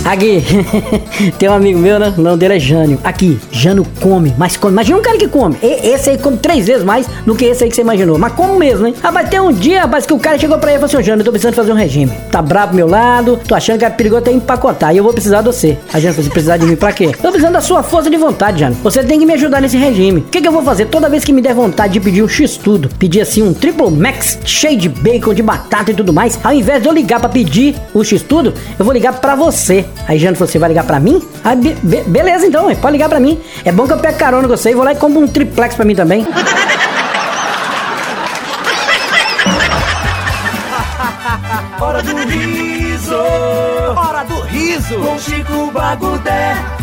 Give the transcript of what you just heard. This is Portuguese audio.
Aqui, tem um amigo meu, né? O nome dele é Jânio. Aqui, Jânio come, mas come. Imagina um cara que come. Esse aí come 3 vezes mais do que esse aí que você imaginou. Mas como mesmo, hein? Rapaz, tem um dia, rapaz, que o cara chegou pra ele e falou assim: Jânio, eu tô precisando fazer um regime. Tá bravo pro meu lado, tô achando que é perigoso até empacotar. E eu vou precisar de você. A Jânio falou: você precisar de mim pra quê? Tô precisando da sua força de vontade, Jânio. Você tem que me ajudar nesse regime. O que eu vou fazer? Toda vez que me der vontade de pedir um X-tudo, pedir assim um Triple Max cheio de bacon, de batata e tudo mais, ao invés de eu ligar pra pedir o X-tudo, eu vou ligar pra você. Aí Jânio falou: você vai ligar pra mim? Ah, beleza então, pode ligar pra mim. É bom que eu pego carona com você e vou lá e compro um triplex pra mim também. Hora do riso! Hora do riso! Com Chico Bagudé!